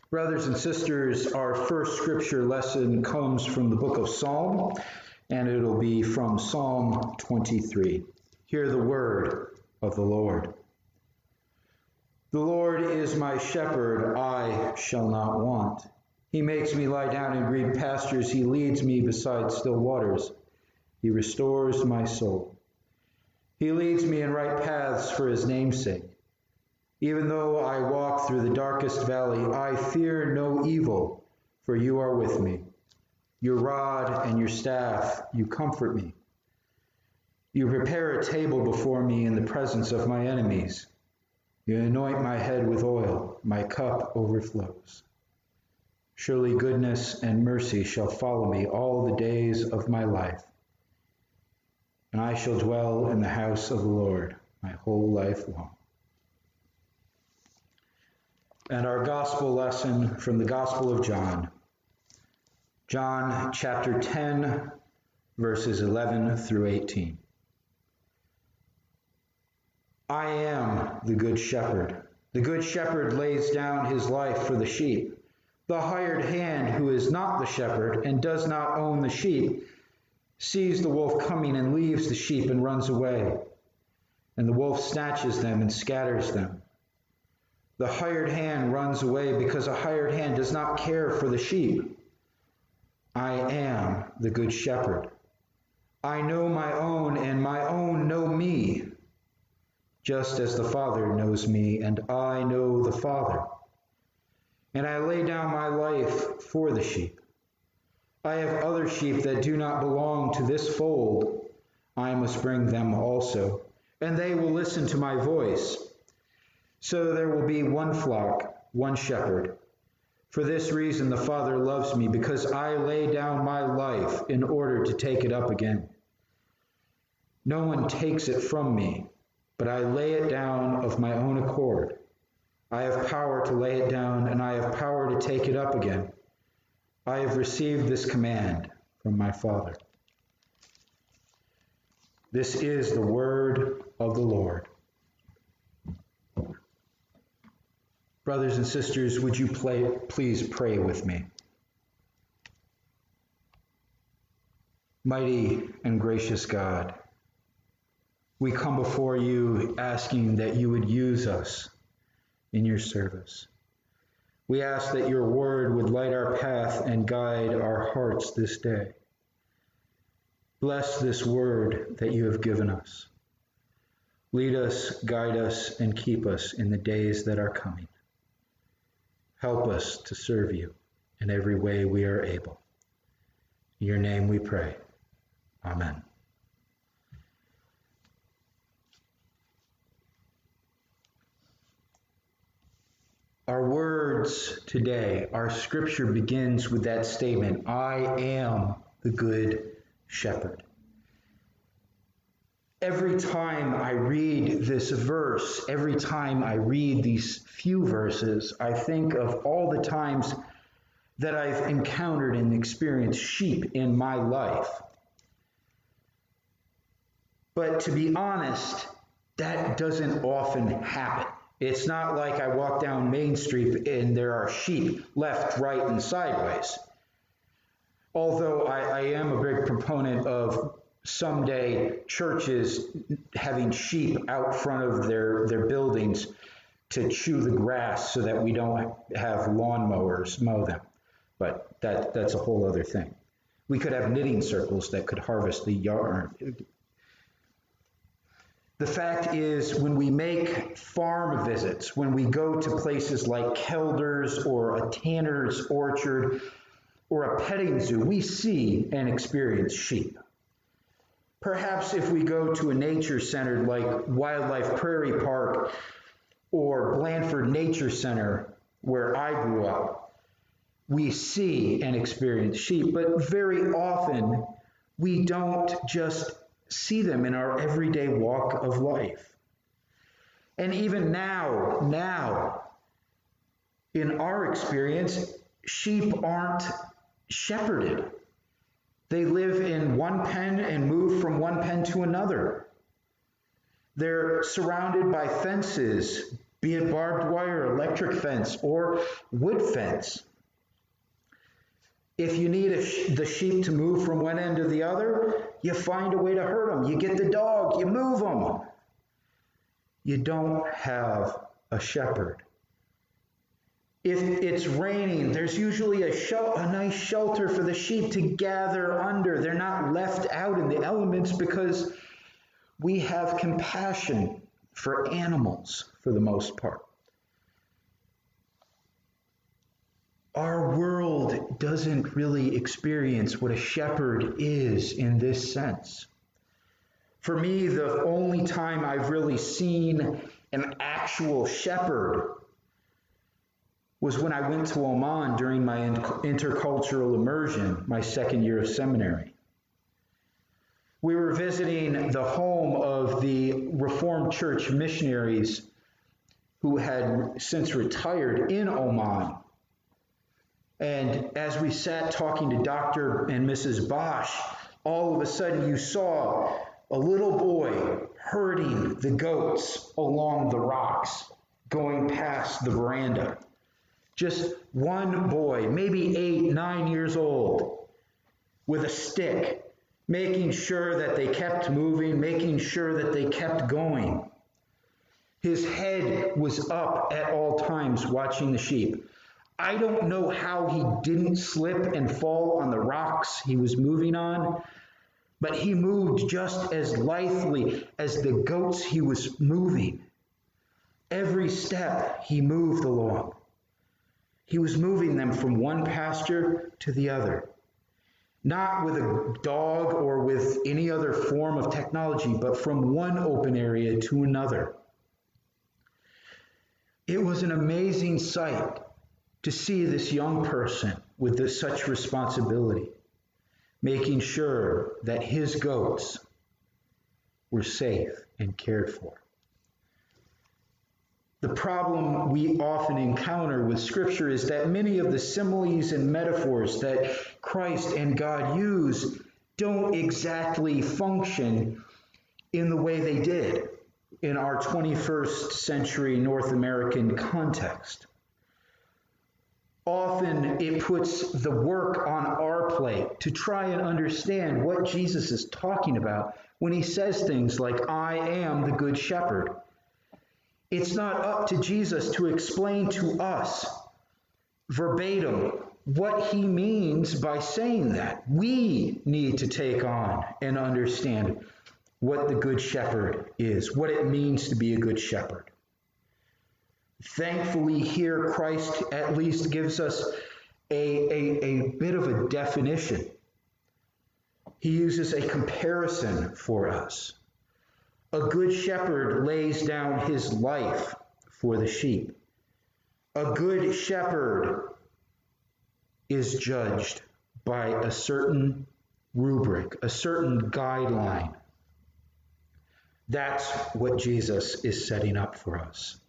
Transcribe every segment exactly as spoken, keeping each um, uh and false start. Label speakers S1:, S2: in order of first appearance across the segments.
S1: Brothers and sisters, our first scripture lesson comes from the book of Psalm, and it'll be from Psalm twenty-three. Hear the word of the Lord. The Lord is my shepherd, I shall not want. He makes me lie down in green pastures. He leads me beside still waters. He restores my soul. He leads me in right paths for his name's sake. Even though I walk through the darkest valley, I fear no evil, for you are with me. Your rod and your staff, you comfort me. You prepare a table before me in the presence of my enemies. You anoint my head with oil, my cup overflows. Surely goodness and mercy shall follow me all the days of my life, and I shall dwell in the house of the Lord my whole life long. And our gospel lesson from the Gospel of John. John chapter ten, verses eleven through eighteen. I am the good shepherd. The good shepherd lays down his life for the sheep. The hired hand, who is not the shepherd and does not own the sheep, sees the wolf coming and leaves the sheep and runs away. And the wolf snatches them and scatters them. The hired hand runs away because a hired hand does not care for the sheep. I am the good shepherd. I know my own, and my own know me, just as the Father knows me, and I know the Father. And I lay down my life for the sheep. I have other sheep that do not belong to this fold. I must bring them also, and they will listen to my voice. So there will be one flock, one shepherd. For this reason the Father loves me, because I lay down my life in order to take it up again. No one takes it from me, but I lay it down of my own accord. I have power to lay it down, and I have power to take it up again. I have received this command from my Father. This is the word of the Lord. Brothers and sisters, would you play, please pray with me? Mighty and gracious God, we come before you asking that you would use us in your service. We ask that your word would light our path and guide our hearts this day. Bless this word that you have given us. Lead us, guide us, and keep us in the days that are coming. Help us to serve you in every way we are able. In your name we pray. Amen. Our words today, our scripture begins with that statement, I am the good shepherd. Every time I read this verse, every time I read these few verses, I think of all the times that I've encountered and experienced sheep in my life. But to be honest, that doesn't often happen. It's not like I walk down Main Street and there are sheep left, right, and sideways. Although I, I am a big proponent of someday churches having sheep out front of their, their buildings to chew the grass so that we don't have lawnmowers mow them. But that, that's a whole other thing. We could have knitting circles that could harvest the yarn. The fact is, when we make farm visits, when we go to places like Kelder's or a tanner's orchard or a petting zoo, we see and experience sheep. Perhaps if we go to a nature center like Wildlife Prairie Park or Blandford Nature Center, where I grew up, we see and experience sheep, but very often we don't just see them in our everyday walk of life. And even now, now, in our experience, sheep aren't shepherded. They live in one pen and move from one pen to another. They're surrounded by fences be it barbed wire, electric fence, or wood fence. If you need a sh- the sheep to move from one end to the other, you find a way to hurt them. You get the dog, you move them. You don't have a shepherd. If it's raining, there's usually a, shel- a nice shelter for the sheep to gather under. They're not left out in the elements because we have compassion for animals for the most part. Our world doesn't really experience what a shepherd is in this sense. For me, the only time I've really seen an actual shepherd was when I went to Oman during my intercultural immersion, my second year of seminary. We were visiting the home of the Reformed Church missionaries who had since retired in Oman. And as we sat talking to Doctor and Missus Bosch, all of a sudden you saw a little boy herding the goats along the rocks, going past the veranda. Just one boy, maybe eight, nine years old, with a stick, making sure that they kept moving, making sure that they kept going. His head was up at all times watching the sheep. I don't know how he didn't slip and fall on the rocks he was moving on, but he moved just as lithely as the goats he was moving. Every step he moved along. He was moving them from one pasture to the other. Not with a dog or with any other form of technology, but from one open area to another. It was an amazing sight to see this young person with this, such responsibility, making sure that his goats were safe and cared for. The problem we often encounter with Scripture is that many of the similes and metaphors that Christ and God use don't exactly function in the way they did in our twenty-first century North American context. Often it puts the work on our plate to try and understand what Jesus is talking about when he says things like, I am the good shepherd. It's not up to Jesus to explain to us verbatim what he means by saying that. We need to take on and understand what the good shepherd is, what it means to be a good shepherd. Thankfully, here Christ at least gives us a, a, a bit of a definition. He uses a comparison for us. A good shepherd lays down his life for the sheep. A good shepherd is judged by a certain rubric, a certain guideline. That's what Jesus is setting up for us.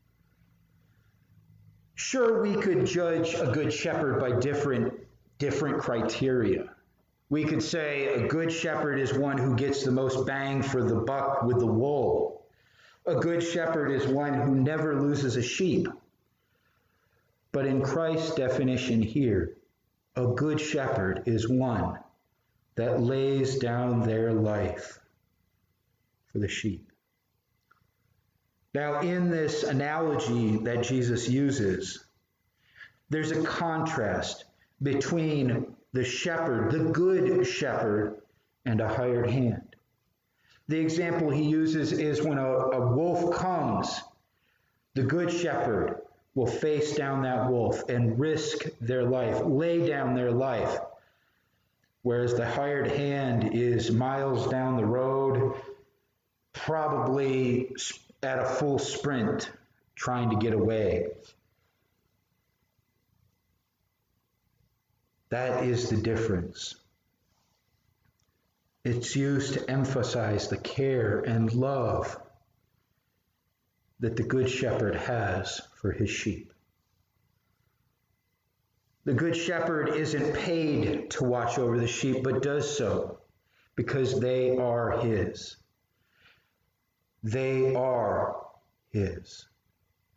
S1: Sure, we could judge a good shepherd by different, different criteria. We could say a good shepherd is one who gets the most bang for the buck with the wool. A good shepherd is one who never loses a sheep. But in Christ's definition here, a good shepherd is one that lays down their life for the sheep. Now, in this analogy that Jesus uses, there's a contrast between the shepherd, the good shepherd, and a hired hand. The example he uses is when a, a wolf comes, the good shepherd will face down that wolf and risk their life, lay down their life, whereas the hired hand is miles down the road, probably at a full sprint, trying to get away. That is the difference. It's used to emphasize the care and love that the Good Shepherd has for his sheep. The Good Shepherd isn't paid to watch over the sheep, but does so because they are his. They are his.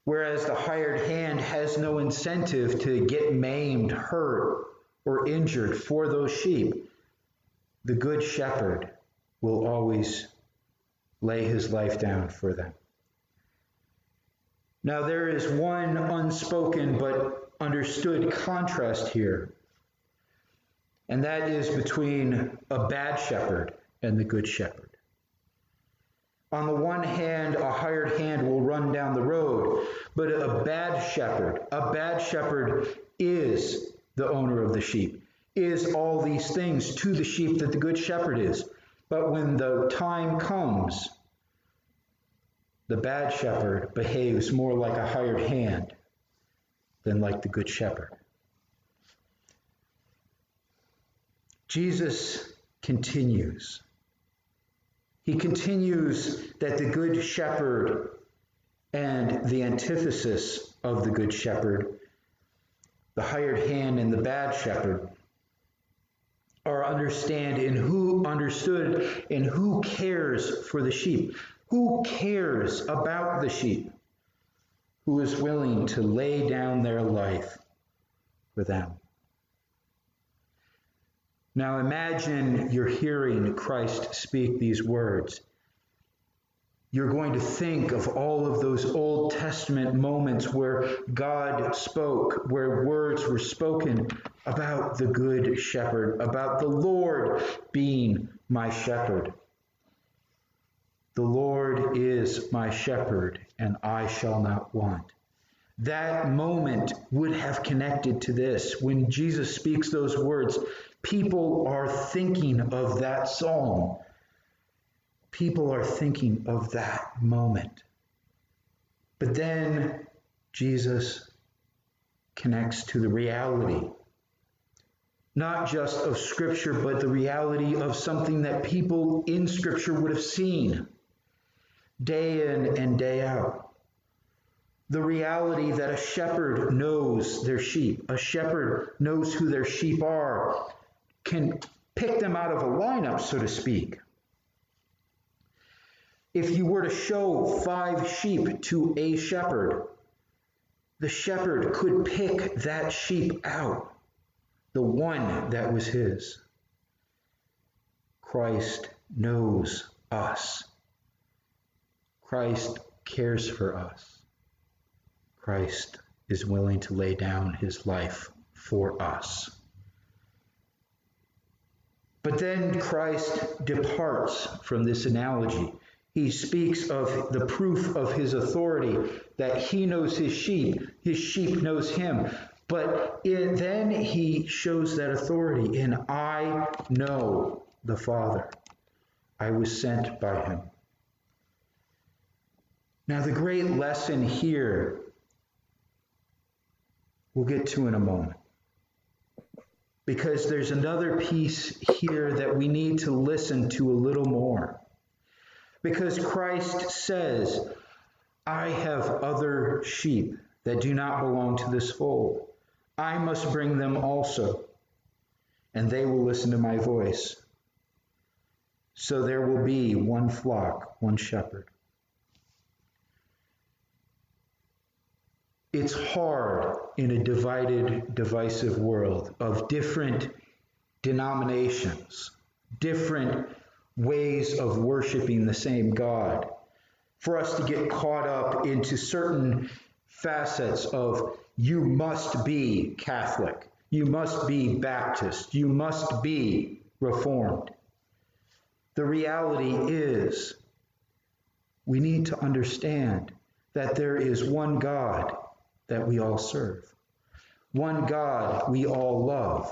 S1: Whereas the hired hand has no incentive to get maimed, hurt, or injured for those sheep, the good shepherd will always lay his life down for them. Now there is one unspoken but understood contrast here, and that is between a bad shepherd and the good shepherd. On the one hand, a hired hand will run down the road, but a bad shepherd, a bad shepherd is the owner of the sheep, is all these things to the sheep that the good shepherd is. But when the time comes, the bad shepherd behaves more like a hired hand than like the good shepherd. Jesus continues. He continues that the good shepherd and the antithesis of the good shepherd, the hired hand and the bad shepherd, are understand in who understood in who cares for the sheep, who cares about the sheep, who is willing to lay down their life for them. Now imagine you're hearing Christ speak these words. You're going to think of all of those Old Testament moments where God spoke, where words were spoken about the good shepherd, about the Lord being my shepherd. The Lord is my shepherd, and I shall not want. That moment would have connected to this. When Jesus speaks those words, people are thinking of that psalm. People are thinking of that moment. But then Jesus connects to the reality, not just of Scripture, but the reality of something that people in Scripture would have seen day in and day out. The reality that a shepherd knows their sheep, a shepherd knows who their sheep are, can pick them out of a lineup, so to speak. If you were to show five sheep to a shepherd, the shepherd could pick that sheep out, the one that was his. Christ knows us. Christ cares for us. Christ is willing to lay down his life for us. But then Christ departs from this analogy. He speaks of the proof of his authority, that he knows his sheep, his sheep knows him. But in, then he shows that authority in I know the Father. I was sent by him. Now the great lesson here we'll get to in a moment. Because there's another piece here that we need to listen to a little more. Because Christ says, I have other sheep that do not belong to this fold. I must bring them also, and they will listen to my voice. So there will be one flock, one shepherd. It's hard in a divided, divisive world of different denominations, different ways of worshiping the same God, for us to get caught up into certain facets of you must be Catholic, you must be Baptist, you must be Reformed. The reality is we need to understand that there is one God that we all serve, one God we all love.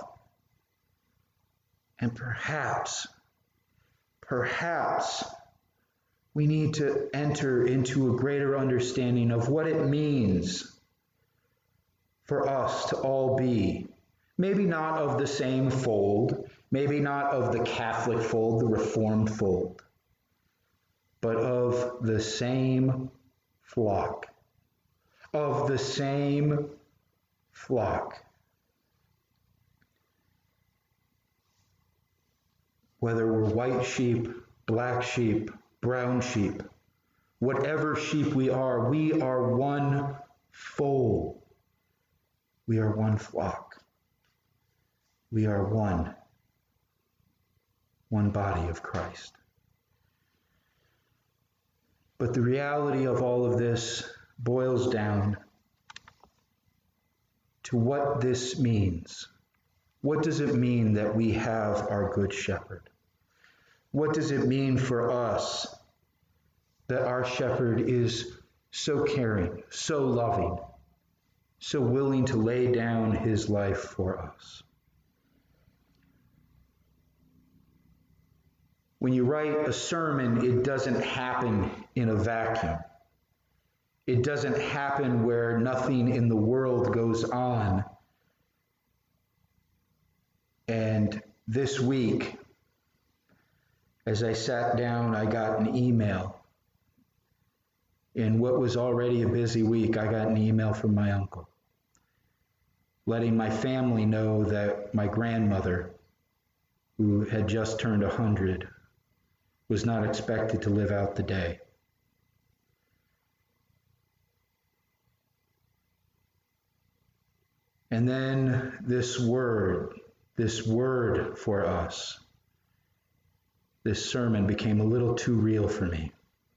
S1: And perhaps, perhaps we need to enter into a greater understanding of what it means for us to all be, maybe not of the same fold, maybe not of the Catholic fold, the Reformed fold, but of the same flock, of the same flock. Whether we're white sheep, black sheep, brown sheep, whatever sheep we are, we are one fold. We are one flock. We are one, one body of Christ. But the reality of all of this boils down to what this means. What does it mean that we have our good shepherd? What does it mean for us that our shepherd is so caring, so loving, so willing to lay down his life for us? When you write a sermon, it doesn't happen in a vacuum. It doesn't happen where nothing in the world goes on. And this week, as I sat down, I got an email. In what was already a busy week, I got an email from my uncle, letting my family know that my grandmother, who had just turned one hundred, was not expected to live out the day. And then this word, this word for us, this sermon became a little too real for me.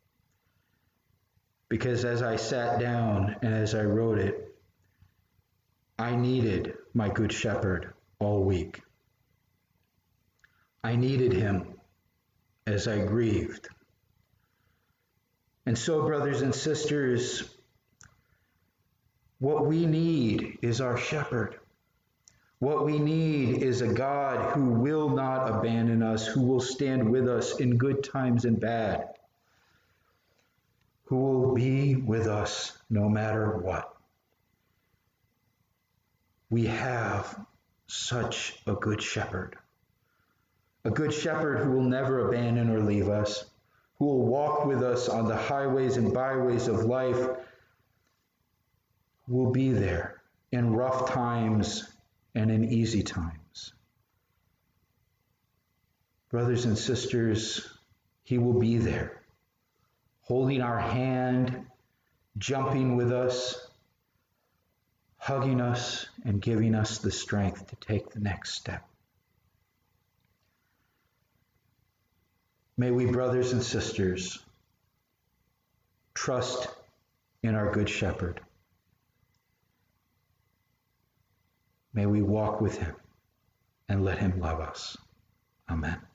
S1: Because as I sat down and as I wrote it, I needed my good shepherd all week. I needed him as I grieved. And so, brothers and sisters, what we need is our shepherd. What we need is a God who will not abandon us, who will stand with us in good times and bad, who will be with us no matter what. We have such a good shepherd. A good shepherd who will never abandon or leave us, who will walk with us on the highways and byways of life, who will be there in rough times and in easy times. Brothers and sisters, he will be there, holding our hand, jumping with us, hugging us, and giving us the strength to take the next step. May we, brothers and sisters, trust in our good shepherd. May we walk with him and let him love us. Amen.